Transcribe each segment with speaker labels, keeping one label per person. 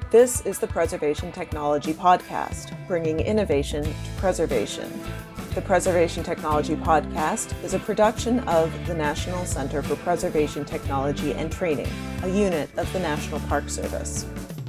Speaker 1: This is the Preservation Technology Podcast, bringing innovation to preservation. The Preservation Technology Podcast is a production of the National Center for Preservation Technology and Training, a unit of the National Park Service.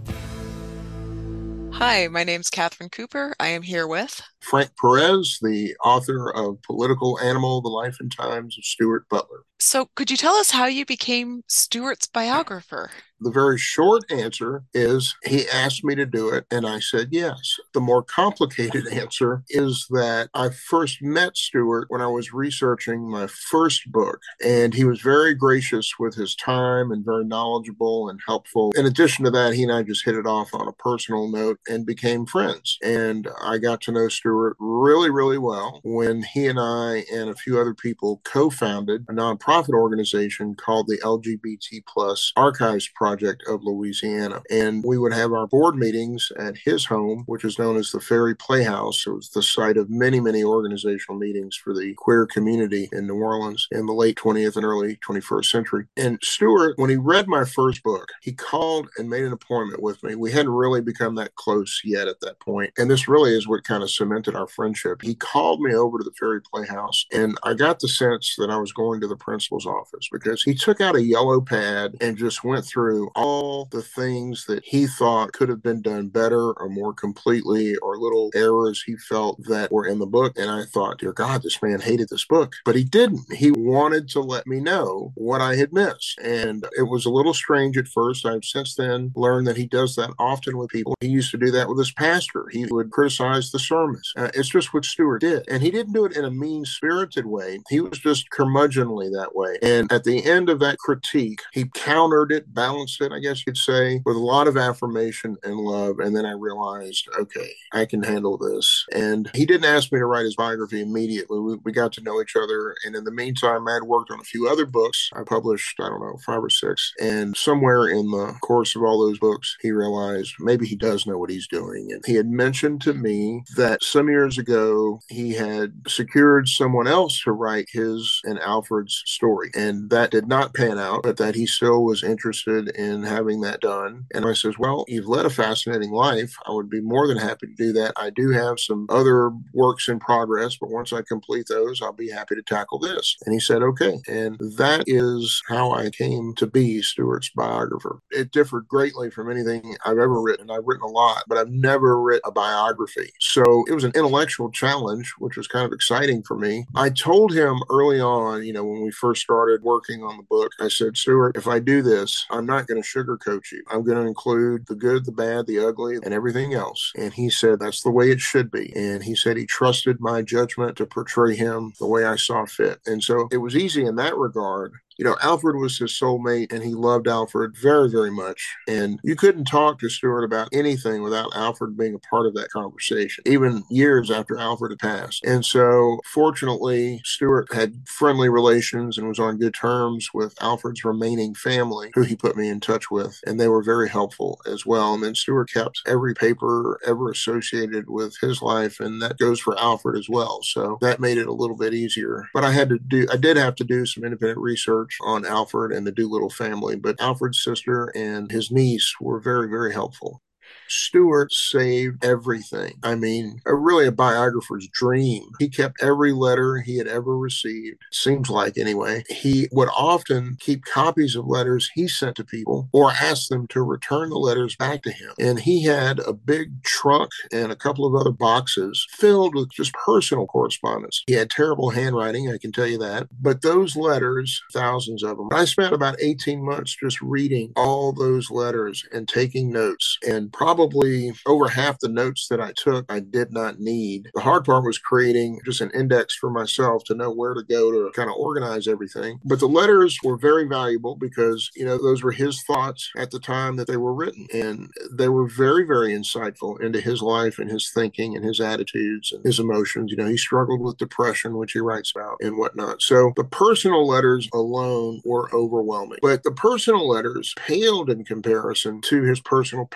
Speaker 2: Hi, my name's Catherine Cooper. I am here with
Speaker 3: Frank Perez, the author of Political Animal, The Life and Times of Stuart Butler.
Speaker 2: So could you tell us how you became Stuart's biographer?
Speaker 3: The very short answer is he asked me to do it, and I said yes. The more complicated answer is that I first met Stuart when I was researching my first book, and he was very gracious with his time and very knowledgeable and helpful. In addition to that, he and I just hit it off on a personal note and became friends. And I got to know Stuart really, really well when he and I and a few other people co-founded a nonprofit organization called the LGBT Plus Archives Project of Louisiana. And we would have our board meetings at his home, which is known as the Ferry Playhouse. It was the site of many, many organizational meetings for the queer community in New Orleans in the late 20th and early 21st century. And Stuart, when he read my first book, he called and made an appointment with me. We hadn't really become that close yet at that point. And this really is what kind of cemented our friendship. He called me over to the Ferry Playhouse, and I got the sense that I was going to the principal's office because he took out a yellow pad and just went through all the things that he thought could have been done better or more completely, or little errors he felt that were in the book. And I thought, dear God, this man hated this book, but he didn't. He wanted to let me know what I had missed. And it was a little strange at first. I've since then learned that he does that often with people. He used to do that with his pastor. He would criticize the sermons. It's just what Stuart did. And he didn't do it in a mean-spirited way. He was just curmudgeonly that way. And at the end of that critique, he countered it, balanced it, I guess you'd say, with a lot of affirmation and love. And then I realized, okay, I can handle this. And he didn't ask me to write his biography immediately. We got to know each other. And in the meantime, I had worked on a few other books. I published, 5 or 6. And somewhere in the course of all those books, he realized maybe he does know what he's doing. And he had mentioned to me that some years ago, he had secured someone else to write his and Alfred's story. And that did not pan out, but that he still was interested in having that done. And I says, well, you've led a fascinating life. I would be more than happy to do that. I do have some other works in progress, but once I complete those, I'll be happy to tackle this. And he said, okay. And that is how I came to be Stuart's biographer. It differed greatly from anything I've ever written. I've written a lot, but I've never written a biography. So it was an intellectual challenge, which was kind of exciting for me. I told him early on, when we first started working on the book, I said, Stuart, if I do this, I'm not going to sugarcoat you. I'm going to include the good, the bad, the ugly, and everything else. And he said, that's the way it should be. And he said he trusted my judgment to portray him the way I saw fit. And so it was easy in that regard. Alfred was his soulmate, and he loved Alfred very, very much. And you couldn't talk to Stuart about anything without Alfred being a part of that conversation, even years after Alfred had passed. And so, fortunately, Stuart had friendly relations and was on good terms with Alfred's remaining family, who he put me in touch with. And they were very helpful as well. And then Stuart kept every paper ever associated with his life, and that goes for Alfred as well. So that made it a little bit easier. But I did have to do some independent research on Alfred and the Doolittle family, but Alfred's sister and his niece were very, very helpful. Stuart saved everything. I mean, really a biographer's dream. He kept every letter he had ever received, seems like anyway. He would often keep copies of letters he sent to people or ask them to return the letters back to him. And he had a big trunk and a couple of other boxes filled with just personal correspondence. He had terrible handwriting, I can tell you that. But those letters, thousands of them, I spent about 18 months just reading all those letters and taking notes, and probably over half the notes that I took, I did not need. The hard part was creating just an index for myself to know where to go to kind of organize everything. But the letters were very valuable because, those were his thoughts at the time that they were written. And they were very, very insightful into his life and his thinking and his attitudes and his emotions. He struggled with depression, which he writes about and whatnot. So the personal letters alone were overwhelming. But the personal letters paled in comparison to his personal papers.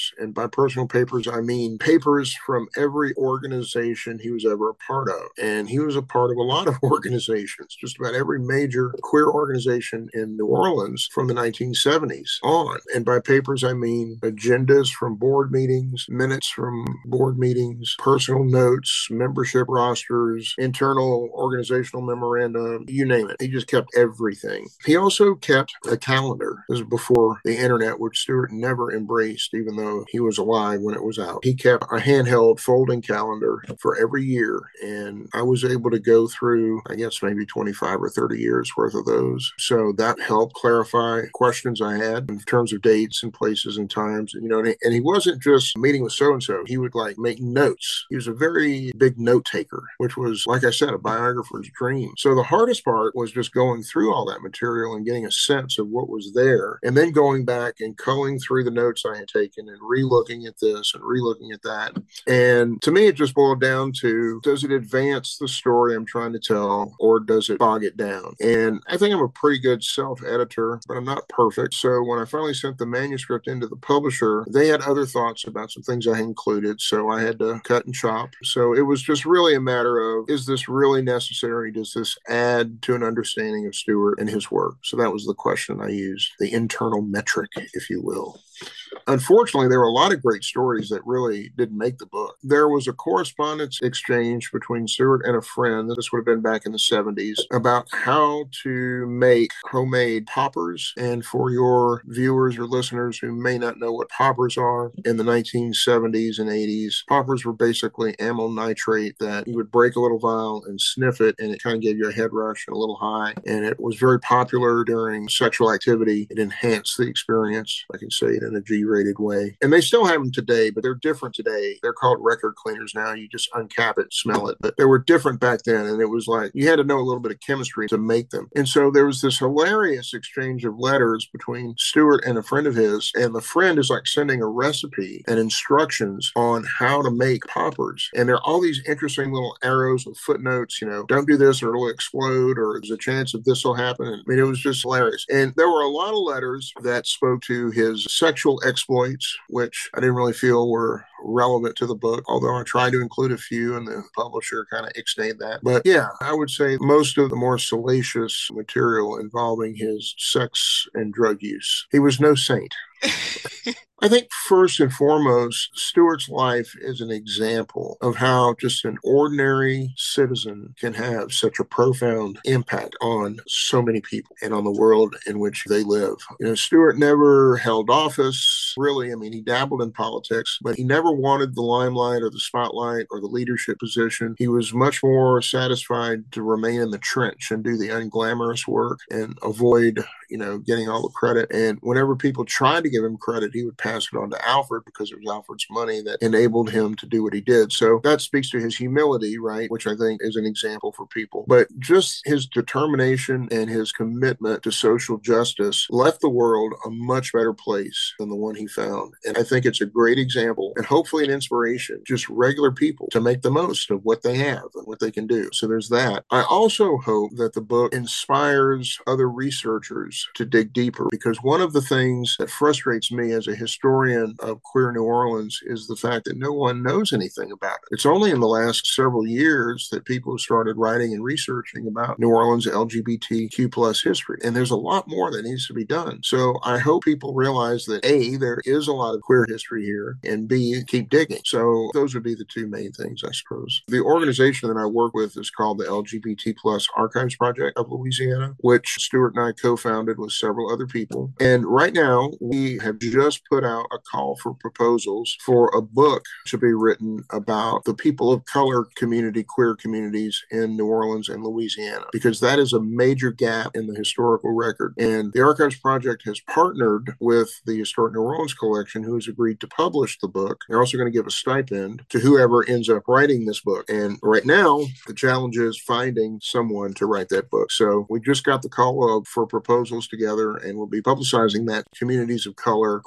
Speaker 3: papers. And by personal papers, I mean papers from every organization he was ever a part of. And he was a part of a lot of organizations, just about every major queer organization in New Orleans from the 1970s on. And by papers, I mean agendas from board meetings, minutes from board meetings, personal notes, membership rosters, internal organizational memoranda, you name it. He just kept everything. He also kept a calendar. This was before the internet, which Stewart never embraced, even though he was alive when it was out. He kept a handheld folding calendar for every year, and I was able to go through, I guess, maybe 25 or 30 years worth of those. So that helped clarify questions I had in terms of dates and places and times, and he wasn't just meeting with so-and-so. He would make notes. He was a very big note taker, which was, like I said, a biographer's dream. So the hardest part was just going through all that material and getting a sense of what was there, and then going back and culling through the notes I had taken and re-looking at this and re-looking at that. And to me, it just boiled down to, does it advance the story I'm trying to tell, or does it bog it down? And I think I'm a pretty good self-editor, but I'm not perfect. So when I finally sent the manuscript into the publisher, they had other thoughts about some things I included, so I had to cut and chop. So it was just really a matter of, is this really necessary? Does this add to an understanding of Stewart and his work? So that was the question I used, the internal metric, if you will. Unfortunately, there were a lot of great stories that really didn't make the book. There was a correspondence exchange between Stewart and a friend, this would have been back in the 70s, about how to make homemade poppers. And for your viewers or listeners who may not know what poppers are, in the 1970s and 80s, poppers were basically amyl nitrate that you would break a little vial and sniff it, and it kind of gave you a head rush and a little high. And it was very popular during sexual activity. It enhanced the experience, I can say it in a G-rated way. And they still have them today, but they're different today. They're called record cleaners now. You just uncap it, smell it. But they were different back then, and it was like you had to know a little bit of chemistry to make them. And so there was this hilarious exchange of letters between Stewart and a friend of his, and the friend is sending a recipe and instructions on how to make poppers. And there are all these interesting little arrows with footnotes, don't do this or it'll explode, or there's a chance that this will happen. I mean, it was just hilarious. And there were a lot of letters that spoke to his sexual exploits, which I didn't really feel were relevant to the book, although I tried to include a few, and the publisher kind of ixnayed that. But yeah, I would say most of the more salacious material involving his sex and drug use. He was no saint. I think first and foremost, Stewart's life is an example of how just an ordinary citizen can have such a profound impact on so many people and on the world in which they live. Stewart never held office, really. I mean, he dabbled in politics, but he never wanted the limelight or the spotlight or the leadership position. He was much more satisfied to remain in the trench and do the unglamorous work and avoid, getting all the credit. And whenever people tried to give him credit, he would pass it on to Alfred, because it was Alfred's money that enabled him to do what he did. So that speaks to his humility, right? Which I think is an example for people. But just his determination and his commitment to social justice left the world a much better place than the one he found. And I think it's a great example and hopefully an inspiration, just regular people to make the most of what they have and what they can do. So there's that. I also hope that the book inspires other researchers to dig deeper, because one of the things that frustrates me as a historian of queer New Orleans is the fact that no one knows anything about it. It's only in the last several years that people have started writing and researching about New Orleans LGBTQ plus history. And there's a lot more that needs to be done. So I hope people realize that A, there is a lot of queer history here, and B, keep digging. So those would be the two main things, I suppose. The organization that I work with is called the LGBT plus Archives Project of Louisiana, which Stewart and I co-founded with several other people. And right now, we have just put out a call for proposals for a book to be written about the people of color community, queer communities in New Orleans and Louisiana, because that is a major gap in the historical record. And the Archives Project has partnered with the Historic New Orleans Collection, who has agreed to publish the book. They're also going to give a stipend to whoever ends up writing this book. And right now, the challenge is finding someone to write that book. So we just got the call up for proposals together, and we'll be publicizing that Communities of Color Queer Experience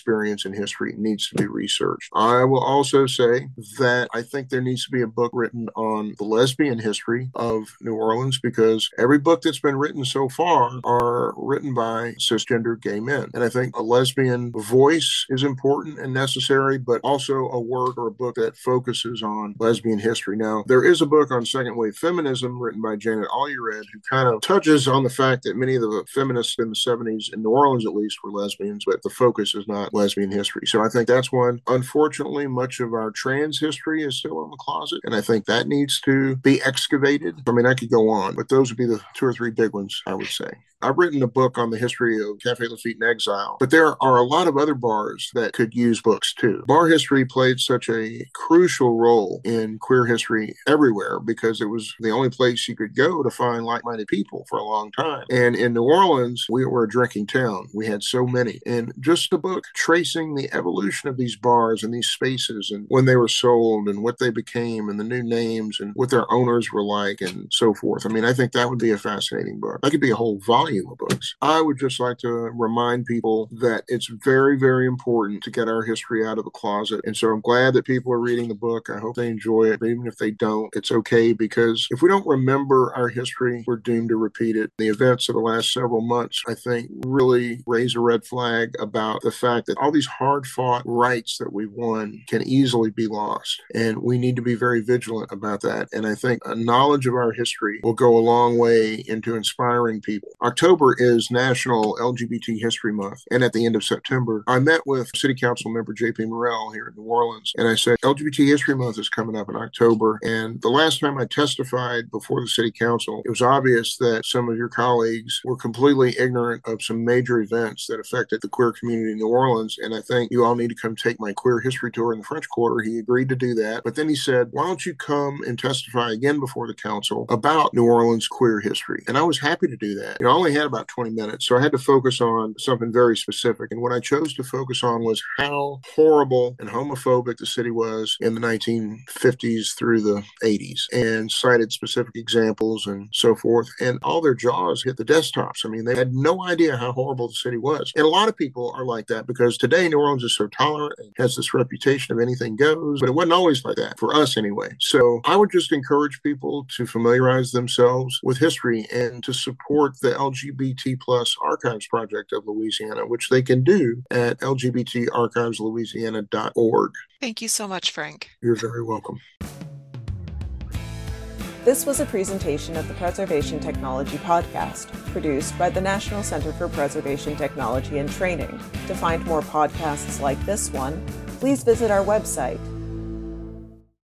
Speaker 3: experience in history needs to be researched. I will also say that I think there needs to be a book written on the lesbian history of New Orleans, because every book that's been written so far are written by cisgender gay men. And I think a lesbian voice is important and necessary, but also a work or a book that focuses on lesbian history. Now, there is a book on second wave feminism written by Janet Allred, who kind of touches on the fact that many of the feminists in the 70s, in New Orleans at least, were lesbians, but the focus is not lesbian history. So I think that's one. Unfortunately, much of our trans history is still in the closet, and I think that needs to be excavated. I mean, I could go on, but those would be the 2 or 3 big ones, I would say. I've written a book on the history of Café Lafite in exile, but there are a lot of other bars that could use books too. Bar history played such a crucial role in queer history everywhere because it was the only place you could go to find like-minded people for a long time. And in New Orleans, we were a drinking town. We had so many. And just a book tracing the evolution of these bars and these spaces and when they were sold and what they became and the new names and what their owners were like and so forth. I mean, I think that would be a fascinating book. That could be a whole volume of books. I would just like to remind people that it's very, very important to get our history out of the closet. And so I'm glad that people are reading the book. I hope they enjoy it. But even if they don't, it's okay, because if we don't remember our history, we're doomed to repeat it. The events of the last several months, I think, really raise a red flag about the fact that all these hard-fought rights that we've won can easily be lost. And we need to be very vigilant about that. And I think a knowledge of our history will go a long way into inspiring people. October is National LGBT History Month. And at the end of September, I met with City Council member J.P. Morrell here in New Orleans. And I said, LGBT History Month is coming up in October. And the last time I testified before the City Council, it was obvious that some of your colleagues were completely ignorant of some major events that affected the queer community in New Orleans. And I think you all need to come take my queer history tour in the French Quarter. He agreed to do that. But then he said, why don't you come and testify again before the council about New Orleans queer history? And I was happy to do that. I only had about 20 minutes, so I had to focus on something very specific. And what I chose to focus on was how horrible and homophobic the city was in the 1950s through the 80s, and cited specific examples and so forth. And all their jaws hit the desktops. I mean, they had no idea how horrible the city was. And a lot of people are like that because today New Orleans is so tolerant and has this reputation of anything goes, but it wasn't always like that, for us anyway. So I would just encourage people to familiarize themselves with history and to support the LGBT plus Archives Project of Louisiana, which they can do at lgbtarchiveslouisiana.org.
Speaker 2: Thank you so much, Frank.
Speaker 3: You're very welcome.
Speaker 1: This was a presentation of the Preservation Technology Podcast, produced by the National Center for Preservation Technology and Training. To find more podcasts like this one, please visit our website,